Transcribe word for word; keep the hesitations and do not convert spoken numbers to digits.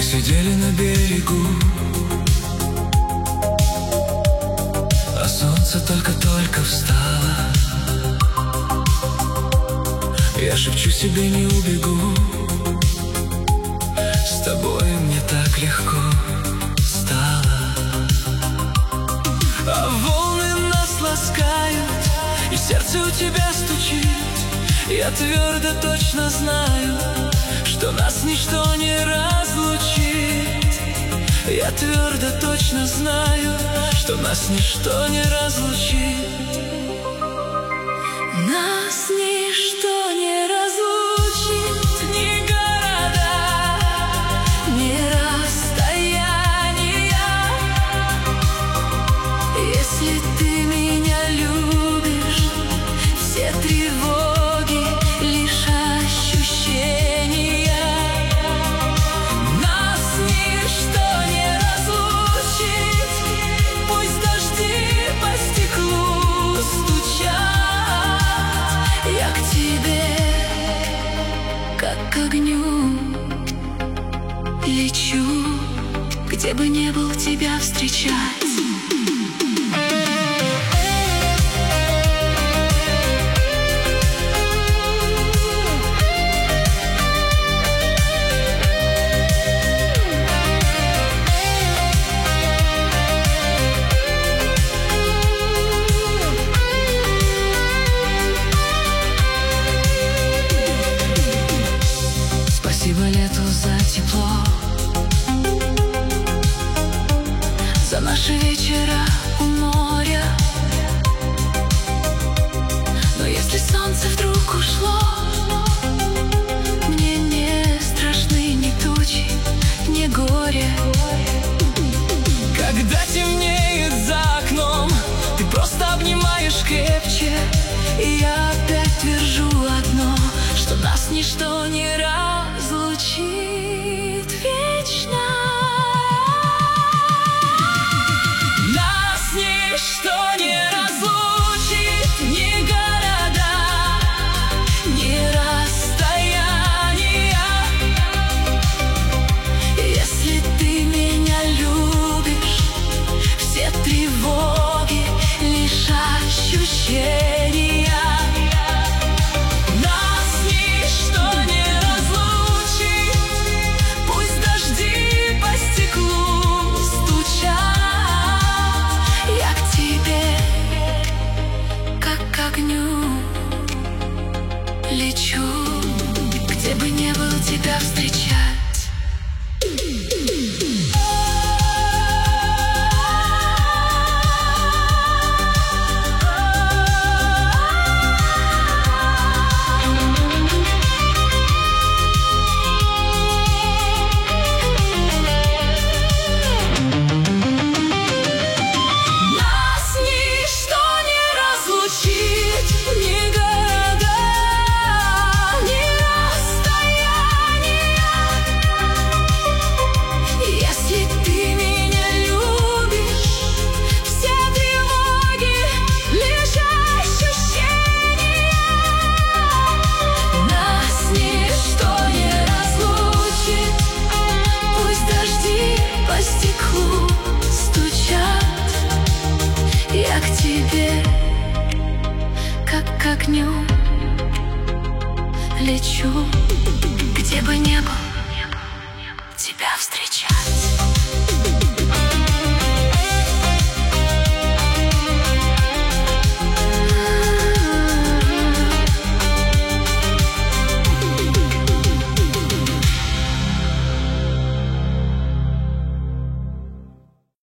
сидели на берегу, а солнце только-только встало. Я шепчу себе, не убегу, с тобой мне так легко стало. А волны нас ласкают, и сердце у тебя стучит. Я твердо точно знаю, что нас ничто не разлучит. Я твердо точно знаю, что нас ничто не разлучит. Нас ничто не разлучит, ни города, ни расстояния. Если ты меня любишь, все тревоги лишь ощущения. Нас ничто не разлучит, пусть дожди по стеклу стучат. Я к тебе, как к огню, лечу, где бы не был тебя встречать. Спасибо лету за тепло, за наши вечера у моря. Но если солнце вдруг ушло, мне не страшны ни тучи, ни горе. Когда темнеет за окном, ты просто обнимаешь крепче, и я опять твержу одно, что нас ничто не разлучит вечно. Нас ничто не разлучит, ни города, ни расстояния. Если ты меня любишь, все тревоги лишь ощущения. Лечу, где бы не был тебя встречать. Нас ничто не разлучит, ни города, ни расстояния. Если ты меня любишь, все тревоги лишь ощущения. Нас ничто не разлучит, пусть дожди по стеклу стучат. Я к тебе, как к огню, лечу, где бы не был тебя встречать.